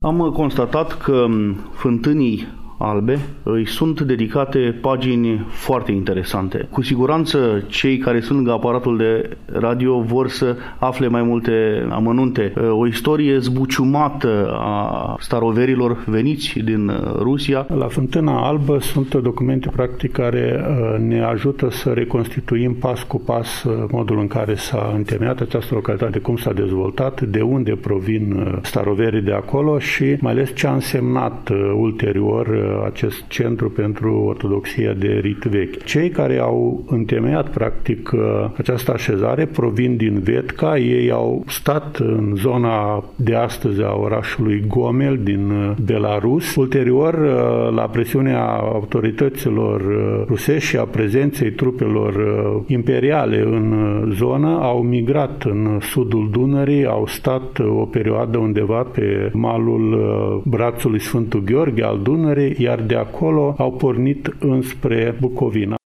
Am constatat că Fântânii Albe îi sunt dedicate pagini foarte interesante. Cu siguranță cei care sunt lângă aparatul de radio vor să afle mai multe amănunte. O istorie zbuciumată a staroverilor veniți din Rusia. La Fântâna Albă sunt documente practic care ne ajută să reconstituim pas cu pas modul în care s-a întemeiat această localitate, cum s-a dezvoltat, de unde provin staroverii de acolo și mai ales ce a însemnat ulterior acest centru pentru ortodoxia de rit vechi. Cei care au întemeiat practic această așezare provin din Vetca, ei au stat în zona de astăzi a orașului Gomel din Belarus. Ulterior, la presiunea autorităților rusești și a prezenței trupelor imperiale în zonă, au migrat în sudul Dunării, au stat o perioadă undeva pe malul brațului Sfântul Gheorghe al Dunării, iar de acolo au pornit înspre Bucovina.